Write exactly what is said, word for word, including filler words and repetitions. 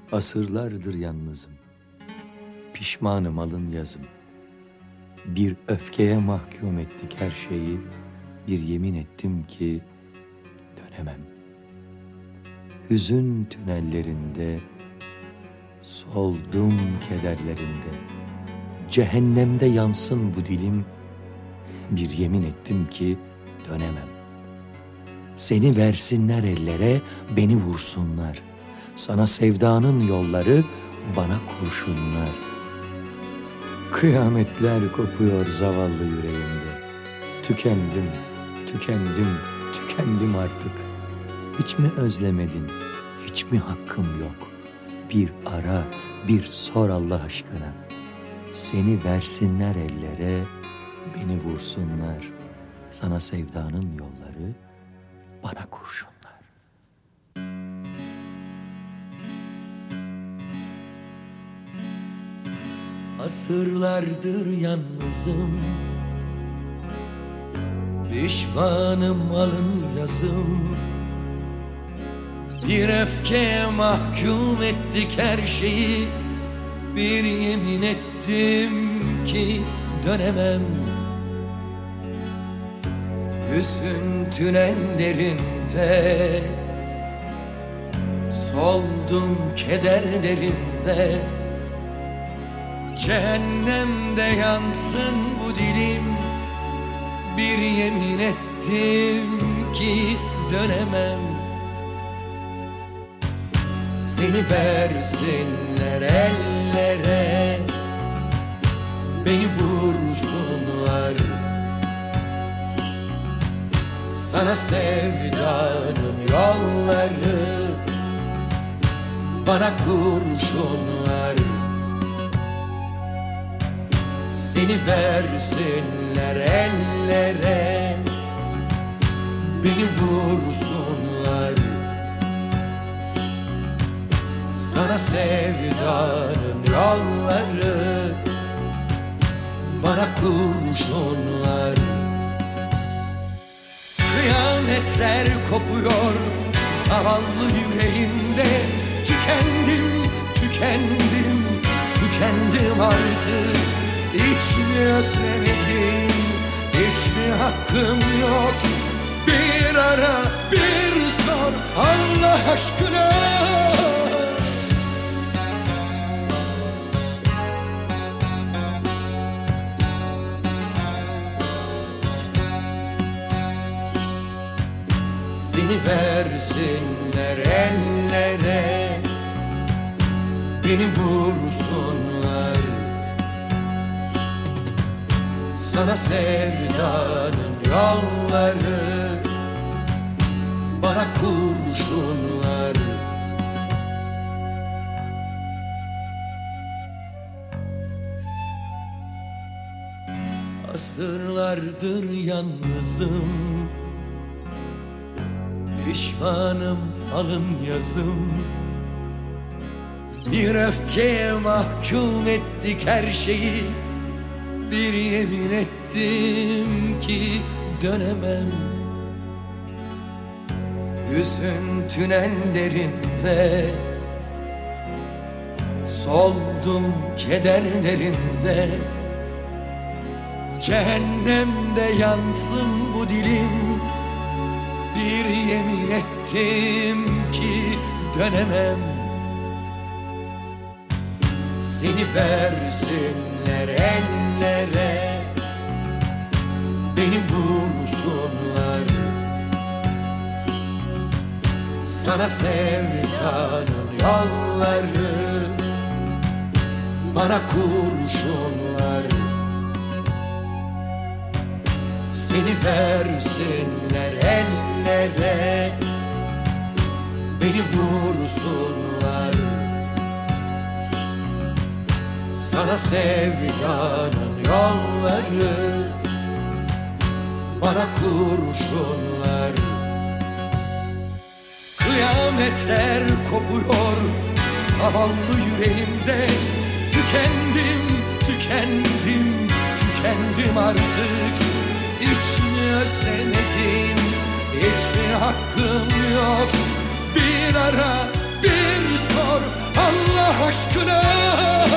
Asırlardır yalnızım, pişmanım alın yazım. Bir öfkeye mahkum ettik her şeyi, bir yemin ettim ki dönemem. Hüzün tünellerinde, soldum kederlerinde. Cehennemde yansın bu dilim, bir yemin ettim ki dönemem. Seni versinler ellere, beni vursunlar. Sana sevdanın yolları, bana kurşunlar. Kıyametler kopuyor zavallı yüreğimde. Tükendim, tükendim, tükendim artık. Hiç mi özlemedin, hiç mi hakkım yok? Bir ara, bir sor Allah aşkına. Seni versinler ellere, beni vursunlar. Sana sevdanın yolları, bana kurşunlar. Asırlardır yalnızım, pişmanım alın yazım. Bir öfkeye mahkum ettik her şeyi, bir yemin ettim ki dönemem. Hüzün tünellerinde, soldum kederlerinde. Cehennemde yansın bu dilim, bir yemin ettim ki dönemem. Seni versinler ellere, beni vursunlar. Sana sevdanın yolları, bana kurşunlar. Seni versinler ellere, beni vursunlar. Sana sevdanın yolları, bana kurşunlar. Kıyametler kopuyor zavallı yüreğimde. Tükendim, tükendim, tükendim artık. Hiç mi özlemedim, hiç mi hakkım yok? Bir ara, bir sor Allah aşkına. Seni versinler ellere, beni vursunlar. Sana sevdanın yolları, bana kurşunlar. Asırlardır yalnızım, pişmanım alın yazım. Bir öfkeye mahkum ettik her şeyi, bir yemin ettim ki dönemem. Hüzün tünellerinde, soldum kederlerinde. Cehennemde yansın bu dilim, bir yemin ettim ki dönemem. Seni versinler ellere, beni vursunlar. Sana sevdanın yolları, bana kurşunlar. Seni versinler ellere, beni vursunlar. Sana sevdanın yolları, bana kurşunlar. Kıyametler kopuyor zavallı yüreğimde. Tükendim, tükendim, tükendim artık. Hiç mi özlemedin, hiç mi hakkım yok? Bir ara, bir sor Allah aşkına